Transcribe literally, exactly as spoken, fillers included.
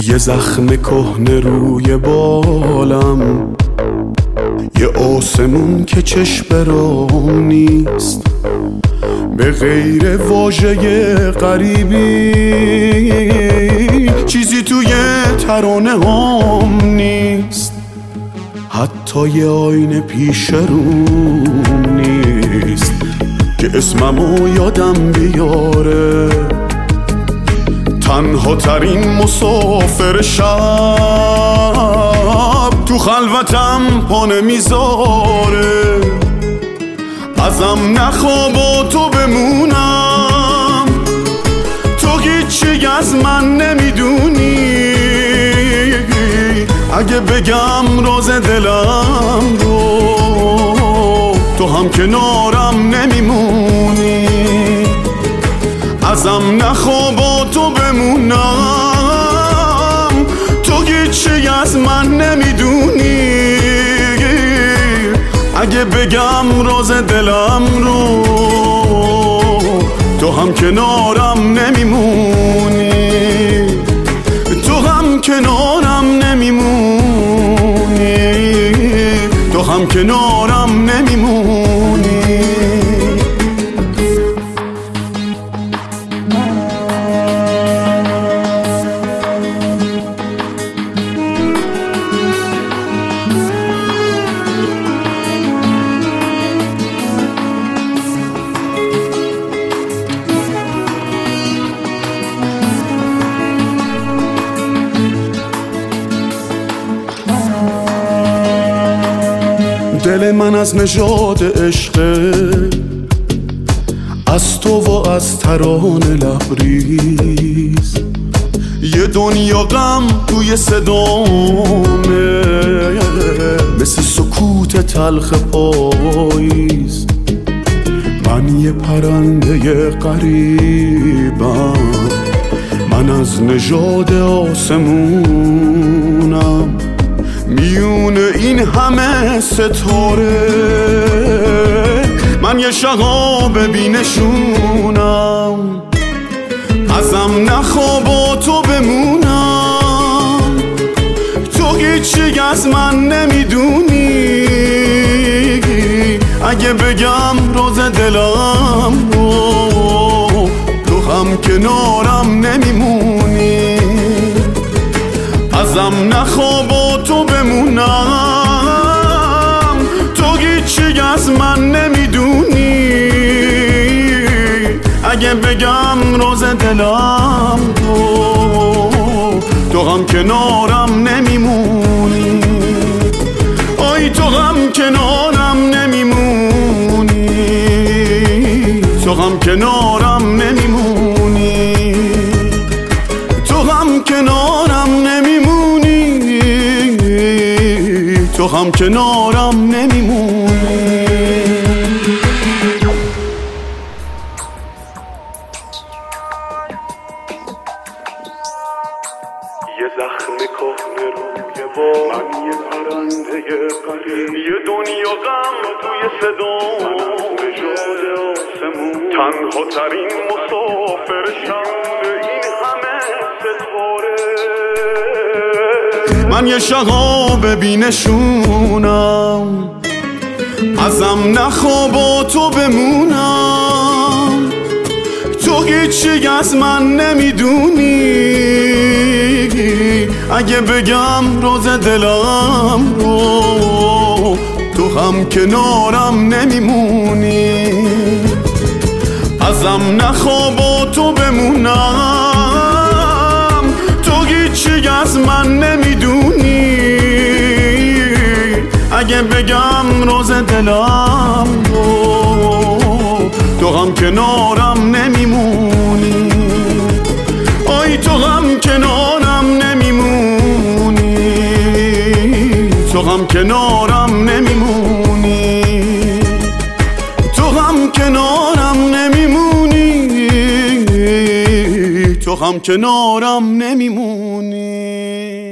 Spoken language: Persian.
یه زخم کهنه روی بالم، یه آسمون که چشم برام نیست، به غیر واژه غریبی چیزی توی ترانه هام نیست، حتی یه آینه پیش روم نیست که اسممو یادم بیاره. تنها ترین مسافر شب تو خلوتم پا نمیذاره، ازم نخوا با تو بمونم، تو هیچی از من نمیدونی، اگه بگم راز دلم رو تو هم کنارم نمیمونی، ازم نخوا با تو بمونم، تو هیچی از من نمیدونی، اگه بگم راز دلم رو تو هم کنارم نمیمونی، تو هم کنارم نمیمونی، تو هم کنارم نمیمونی. دل من از نژاد عشقه، از تو و از ترانه لبریز، یه دنیا غم توی صدامه، مثل سکوت تلخ پاییز. من یه پرنده غریبم، من از نژاد آسمونم، میون این همه ستاره من یه شهاب بینشونم، ازم نخوا با تو بمونم، تو هیچی از من نمیدونی، اگه بگم راز دلم رو تو هم کنارم نمیمونی، ازم نخوا با تو بمونم، تو هیچی از من نمیدونی، اگه بگم راز دلم رو تو هم کنارم نمیمونی، آی تو هم کنارم نمیمونی، تو هم کنارم نمیمونی، تو هم کنارم نمیمونی، تو هم کنارم نمیمونی. یه زخم کهنه روی بال، من یه پرنده غریب، یه دنیا غم توی صدام، نژاد آسمون، تنها ترین مسافر شب این همه ستاره. من یه شهاب بینشونم، ازم نخوا با تو بمونم، تو هیچی از من نمیدونی، اگه بگم راز دلم رو تو هم کنارم نمیمونی، ازم نخوا با تو بمونم، تو هیچی از من نمیدونی، اگه بگم راز دلم رو تو هم کنارم نمیمونی، آی تو هم کنارم نمیمونی، تو هم کنارم نمیمونی، تو هم کنارم نمیمونی، تو هم کنارم نمیمونی.